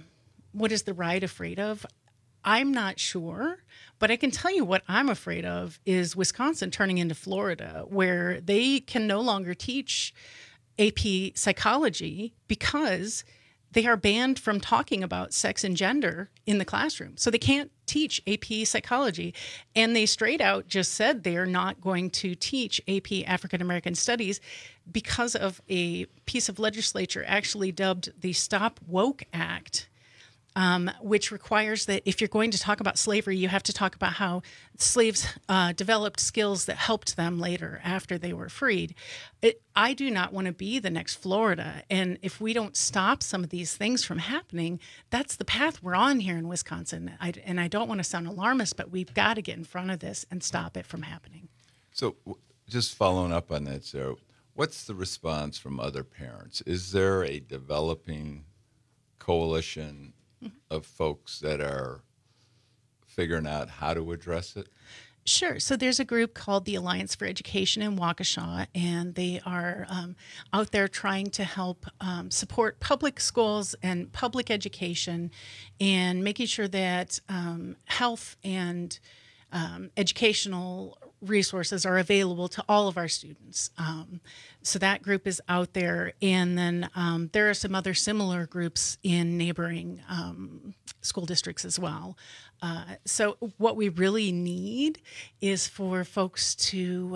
right afraid of? I'm not sure, but I can tell you what I'm afraid of is Wisconsin turning into Florida, where they can no longer teach AP psychology because they are banned from talking about sex and gender in the classroom. So they can't teach AP psychology. And they straight out just said they are not going to teach AP African American Studies because of a piece of legislature actually dubbed the Stop Woke Act, which requires that if you're going to talk about slavery, you have to talk about how slaves developed skills that helped them later after they were freed. I do not want to be the next Florida. And if we don't stop some of these things from happening, that's the path we're on here in Wisconsin. And I don't want to sound alarmist, but we've got to get in front of this and stop it from happening. So just following up on that, Sarah, what's the response from other parents? Is there a developing coalition of folks that are figuring out how to address it? Sure. So there's a group called the Alliance for Education in Waukesha, and they are out there trying to help support public schools and public education and making sure that health and educational resources are available to all of our students. So that group is out there. And then there are some other similar groups in neighboring school districts as well. So what we really need is for folks to,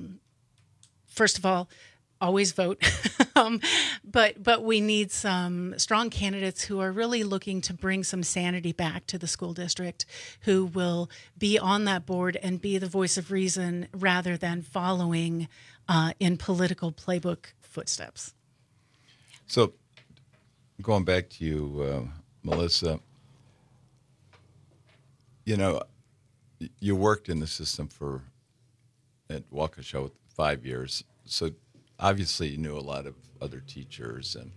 first of all, always vote. But we need some strong candidates who are really looking to bring some sanity back to the school district, who will be on that board and be the voice of reason rather than following in political playbook footsteps. So going back to you, Melissa, you know, you worked in the system for at Waukesha with 5 years. So obviously you knew a lot of other teachers and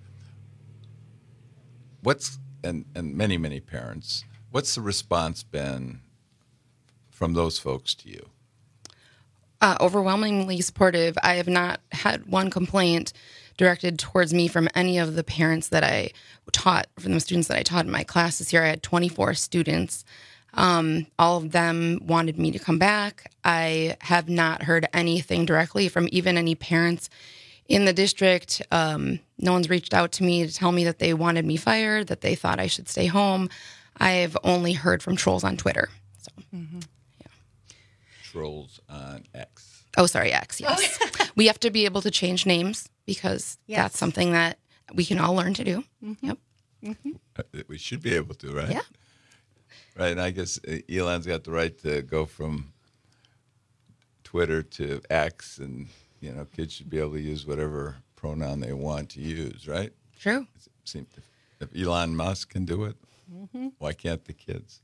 many, many parents. What's the response been from those folks to you? Overwhelmingly supportive. I have not had one complaint directed towards me from any of the parents that I taught, from the students that I taught in my class this year. I had 24 students. All of them wanted me to come back. I have not heard anything directly from even any parents in the district. No one's reached out to me to tell me that they wanted me fired, that they thought I should stay home. I've only heard from trolls on Twitter. So, Trolls on X. Oh, sorry, X, yes. We have to be able to change names because that's something that we can all learn to do. Yep. We should be able to, right? Yeah. Right, and I guess Elon's got the right to go from Twitter to X, and kids should be able to use whatever pronoun they want to use, right? True. If Elon Musk can do it, why can't the kids?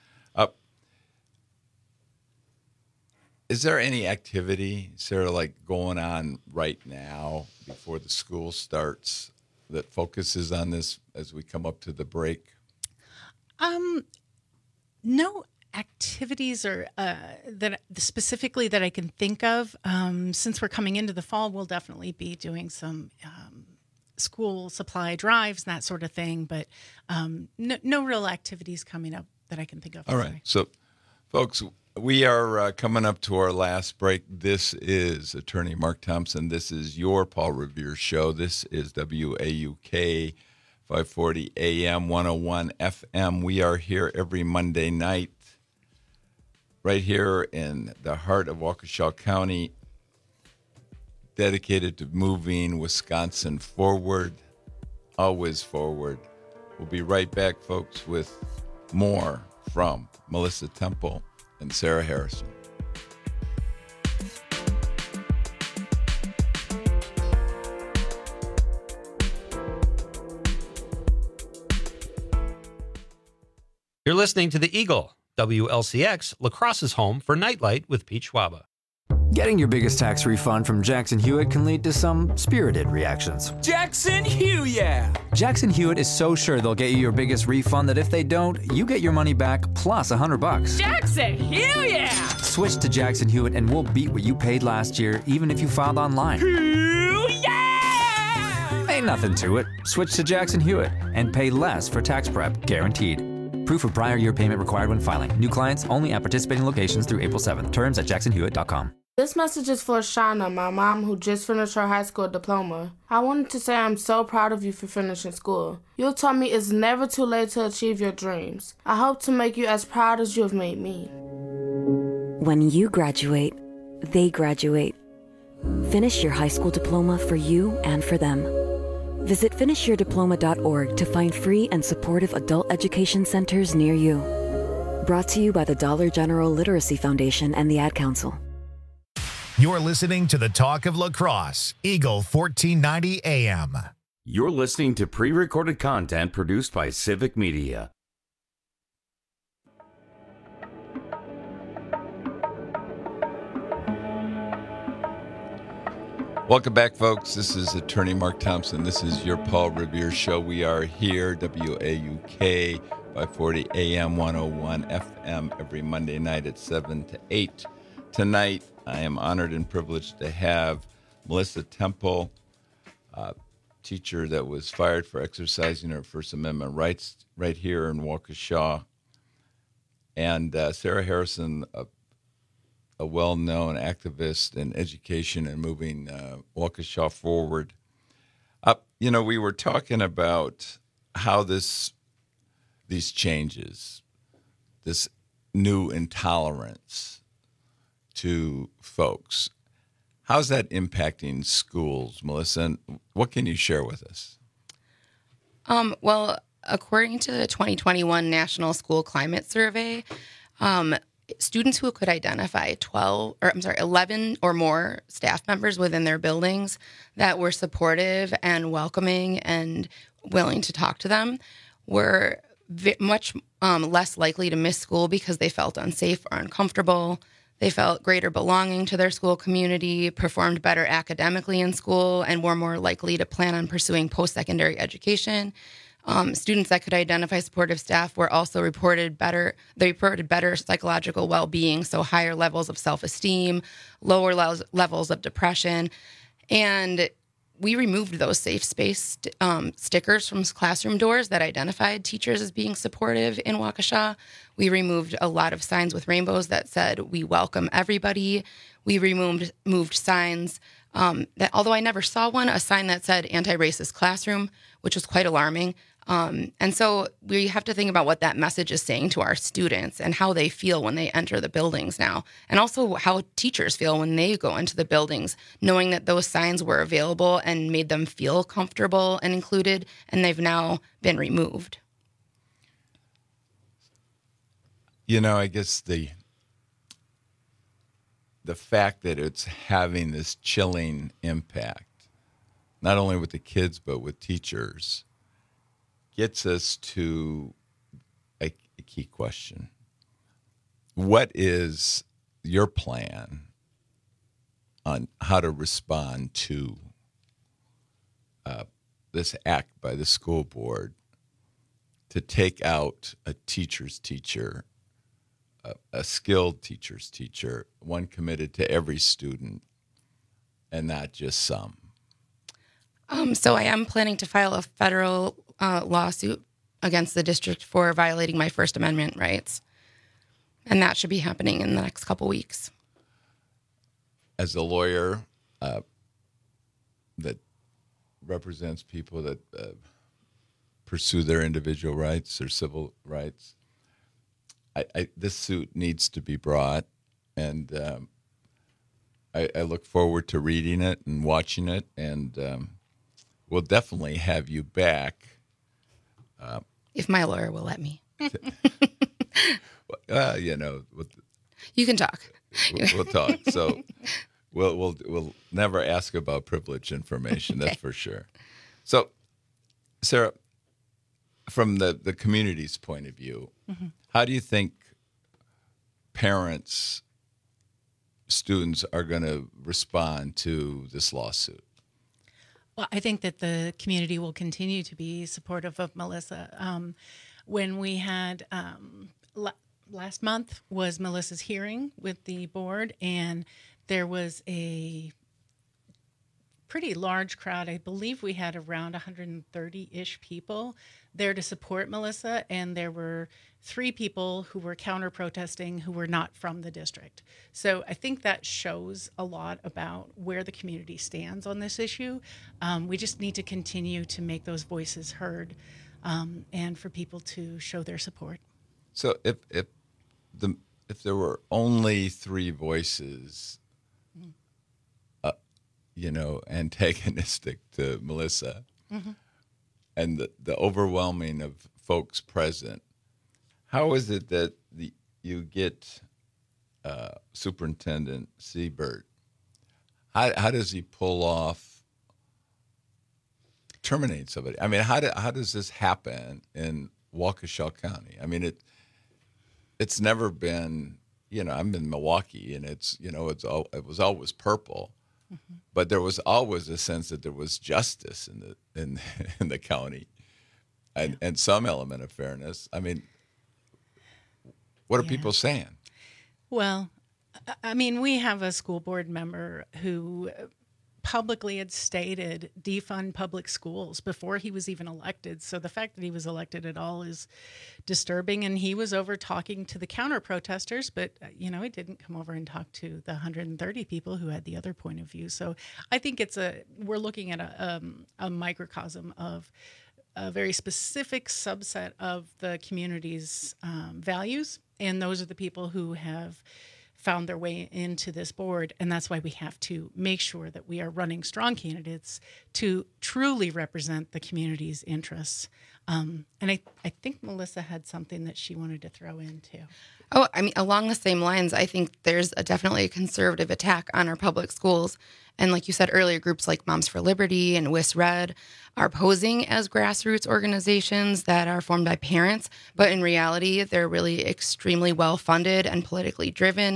Is there any activity, Sarah, like going on right now before the school starts that focuses on this as we come up to the break? No activities or that specifically that I can think of. Since we're coming into the fall, we'll definitely be doing some school supply drives and that sort of thing. But no real activities coming up that I can think of. All right. So, folks, we are coming up to our last break. This is Attorney Mark Thompson. This is your Paul Revere Show. This is WAUK 540 AM, 101 FM. We are here every Monday night, right here in the heart of Waukesha County, dedicated to moving Wisconsin forward, always forward. We'll be right back, folks, with more from Melissa Temple and Sarah Harrison. You're listening to The Eagle, WLCX, La Crosse's home for Nightlight with Pete Schwaba. Getting your biggest tax refund from Jackson Hewitt can lead to some spirited reactions. Jackson Hewitt, yeah! Jackson Hewitt is so sure they'll get you your biggest refund that if they don't, you get your money back plus $100. Jackson Hewitt, yeah! Switch to Jackson Hewitt and we'll beat what you paid last year, even if you filed online. Yeah! Ain't nothing to it. Switch to Jackson Hewitt and pay less for tax prep, guaranteed. Proof of prior year payment required when filing. New clients only at participating locations through April 7th. Terms at jacksonhewitt.com. This message is for Shauna, my mom, who just finished her high school diploma. I wanted to say I'm so proud of you for finishing school. You told me it's never too late to achieve your dreams. I hope to make you as proud as you have made me. When you graduate, they graduate. Finish your high school diploma for you and for them. Visit finishyourdiploma.org to find free and supportive adult education centers near you. Brought to you by the Dollar General Literacy Foundation and the Ad Council. You're listening to the Talk of La Crosse, Eagle 1490 AM. You're listening to pre-recorded content produced by Civic Media. Welcome back, folks. This is Attorney Mark Thompson. This is your Paul Revere Show. We are here, WAUK 540 AM, 101 FM, every Monday night at 7 to 8. Tonight, I am honored and privileged to have Melissa Temple, a teacher that was fired for exercising her First Amendment rights right here in Waukesha, and Sarah Harrison, a well-known activist in education and moving Waukesha forward. We were talking about how these changes, this new intolerance to folks, how's that impacting schools, Melissa? And what can you share with us? Well, according to the 2021 National School Climate Survey, students who could identify 11 or more staff members within their buildings that were supportive and welcoming and willing to talk to them were much less likely to miss school because they felt unsafe or uncomfortable. They felt greater belonging to their school community, performed better academically in school, and were more likely to plan on pursuing post-secondary education. Students that could identify supportive staff were also reported better psychological well-being, so higher levels of self-esteem, lower levels of depression. And we removed those safe space stickers from classroom doors that identified teachers as being supportive in Waukesha. We removed a lot of signs with rainbows that said, "We welcome everybody." We moved signs that, although I never saw one, a sign that said anti-racist classroom, which was quite alarming. And so we have to think about what that message is saying to our students and how they feel when they enter the buildings now. And also how teachers feel when they go into the buildings, knowing that those signs were available and made them feel comfortable and included, and they've now been removed. You know, I guess the fact that it's having this chilling impact, not only with the kids, but with teachers, gets us to a key question. What is your plan on how to respond to this act by the school board to take out a teacher's teacher, a skilled teacher's teacher, one committed to every student and not just some? So I am planning to file a federal lawsuit against the district for violating my First Amendment rights. And that should be happening in the next couple weeks. As a lawyer that represents people that pursue their individual rights, their civil rights, this suit needs to be brought. And I look forward to reading it and watching it. And we'll definitely have you back. If my lawyer will let me. You know, you can talk. We'll talk. So we'll never ask about privileged information. That's for sure. So, Sarah, from the community's point of view, how do you think parents, students are going to respond to this lawsuit? Well, I think that the community will continue to be supportive of Melissa. When we had last month was Melissa's hearing with the board, and there was a pretty large crowd. I believe we had around 130-ish people there to support Melissa, and there were 3 people who were counter-protesting who were not from the district. So I think that shows a lot about where the community stands on this issue. We just need to continue to make those voices heard and for people to show their support. So if there were only 3 voices, antagonistic to Melissa, and the overwhelming of folks present, how is it that you get Superintendent Siebert? How does he pull off terminating somebody? I mean, how does this happen in Waukesha County? I mean, it's never been. I'm in Milwaukee, and it was always purple. But there was always a sense that there was justice in the county, and some element of fairness. I mean, what are people saying? Well, I mean, we have a school board member who publicly had stated defund public schools before he was even elected. So the fact that he was elected at all is disturbing. And he was over talking to the counter protesters, but he didn't come over and talk to the 130 people who had the other point of view. So I think we're looking at a microcosm of a very specific subset of the community's values, and those are the people who have found their way into this board, and that's why we have to make sure that we are running strong candidates to truly represent the community's interests. And I think Melissa had something that she wanted to throw in too. Oh, I mean, along the same lines, I think there's definitely a conservative attack on our public schools. And like you said earlier, groups like Moms for Liberty and WIS-RED are posing as grassroots organizations that are formed by parents, but in reality, they're really extremely well-funded and politically driven.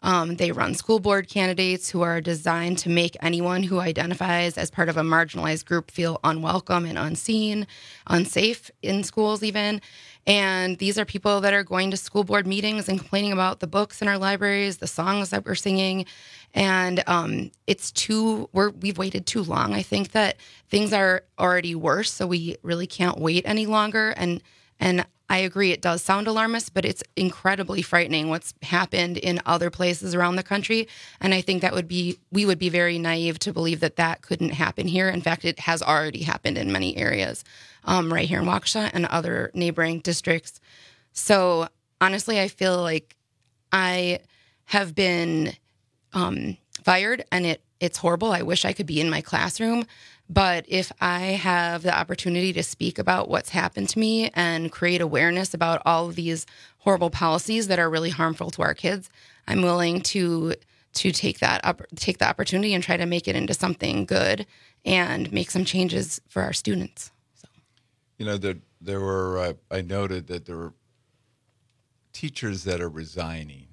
They run school board candidates who are designed to make anyone who identifies as part of a marginalized group feel unwelcome and unseen, unsafe in schools even. And these are people that are going to school board meetings and complaining about the books in our libraries, the songs that we're singing. And we've waited too long. I think that things are already worse, so we really can't wait any longer. And I agree, it does sound alarmist, but it's incredibly frightening what's happened in other places around the country. And I think that we would be very naive to believe that couldn't happen here. In fact, it has already happened in many areas, right here in Waukesha and other neighboring districts. So honestly, I feel like I have been fired, and it's horrible. I wish I could be in my classroom. But if I have the opportunity to speak about what's happened to me and create awareness about all of these horrible policies that are really harmful to our kids, I'm willing to take the opportunity and try to make it into something good and make some changes for our students. So, there were I noted that there were teachers that are resigning,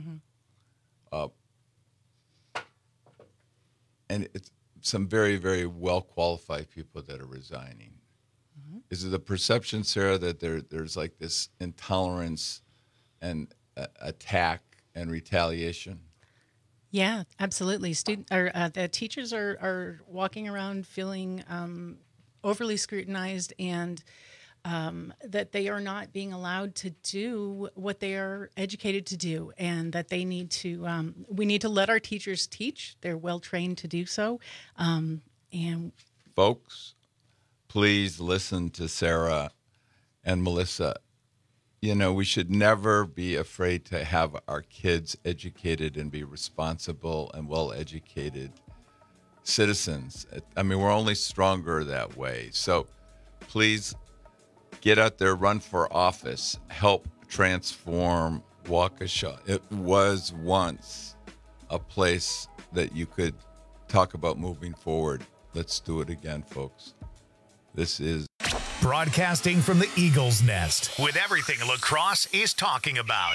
and it's some very, very well-qualified people that are resigning. Is it the perception, Sarah, that there's like this intolerance and attack and retaliation? Yeah, absolutely. The teachers are walking around feeling overly scrutinized, and that they are not being allowed to do what they are educated to do, and that they need to. We need to let our teachers teach. They're well trained to do so. And folks, please listen to Sarah and Melissa. We should never be afraid to have our kids educated and be responsible and well-educated citizens. I mean, we're only stronger that way. So please get out there, run for office, help transform Waukesha. It was once a place that you could talk about moving forward. Let's do it again, folks. This is broadcasting from the Eagles Nest with everything lacrosse is talking about.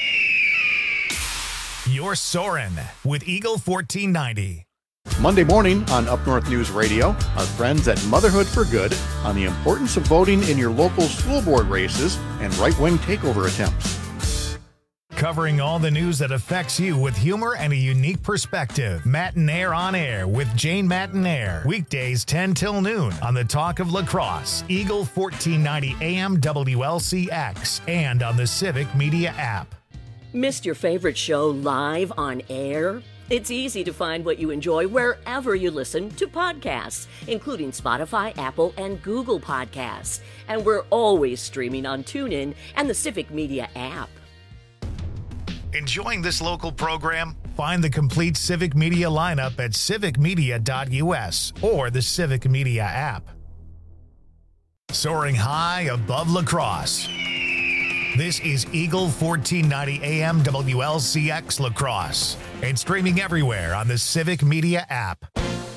You're Soarin' with Eagle 1490. Monday morning on Up North News Radio, our friends at Motherhood for Good on the importance of voting in your local school board races and right-wing takeover attempts. Covering all the news that affects you with humor and a unique perspective. Matinaire on Air with Jane Matinaire. Weekdays 10 till noon on the Talk of Lacrosse, Eagle 1490 AM WLCX, and on the Civic Media app. Missed your favorite show live on air? It's easy to find what you enjoy wherever you listen to podcasts, including Spotify, Apple, and Google Podcasts. And we're always streaming on TuneIn and the Civic Media app. Enjoying this local program? Find the complete Civic Media lineup at civicmedia.us or the Civic Media app. Soaring high above lacrosse. This is Eagle 1490 AM WLCX Lacrosse and streaming everywhere on the Civic Media app.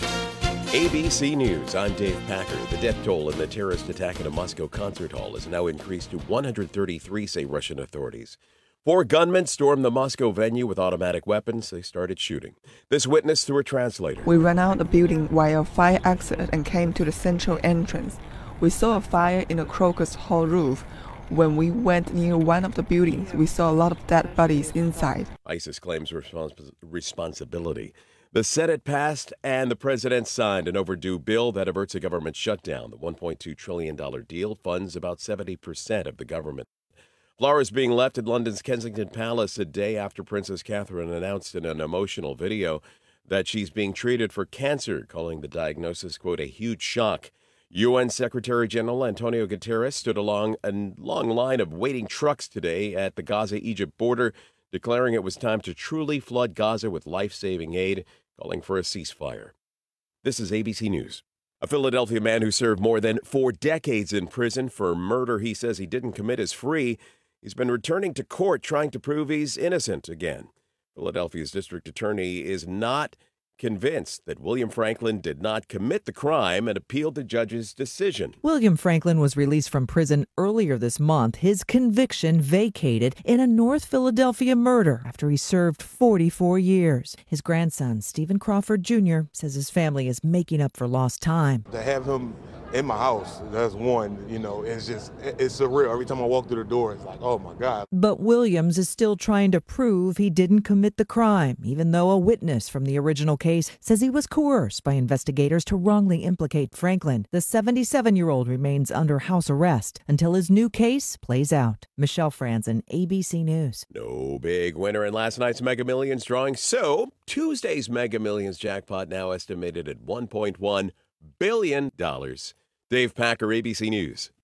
ABC News, I'm Dave Packer. The death toll in the terrorist attack at a Moscow concert hall is now increased to 133, say Russian authorities. 4 gunmen stormed the Moscow venue with automatic weapons. They started shooting. This witness through a translator. We ran out the building via a fire exit and came to the central entrance. We saw a fire in the Crocus Hall roof. When we went near one of the buildings, we saw a lot of dead bodies inside. ISIS claims responsibility. The Senate passed and the president signed an overdue bill that averts a government shutdown. The $1.2 trillion deal funds about 70% of the government. Flowers being left at London's Kensington Palace a day after Princess Catherine announced in an emotional video that she's being treated for cancer, calling the diagnosis, quote, a huge shock. UN Secretary General Antonio Guterres stood along a long line of waiting trucks today at the Gaza-Egypt border, declaring it was time to truly flood Gaza with life-saving aid, calling for a ceasefire. This is ABC News. A Philadelphia man who served more than 4 decades in prison for murder he says he didn't commit is free. He's been returning to court trying to prove he's innocent again. Philadelphia's district attorney is not convinced that William Franklin did not commit the crime and appealed the judge's decision. William Franklin was released from prison earlier this month, his conviction vacated in a North Philadelphia murder after he served 44 years. His grandson, Stephen Crawford Jr., says his family is making up for lost time. To have him in my house, that's one, it's surreal. Every time I walk through the door, it's like, oh my God. But Williams is still trying to prove he didn't commit the crime, even though a witness from the original case says he was coerced by investigators to wrongly implicate Franklin. The 77-year-old remains under house arrest until his new case plays out. Michelle Franzen, ABC News. No big winner in last night's Mega Millions drawing, so Tuesday's Mega Millions jackpot now estimated at $1.1 billion. Dave Packer, ABC News.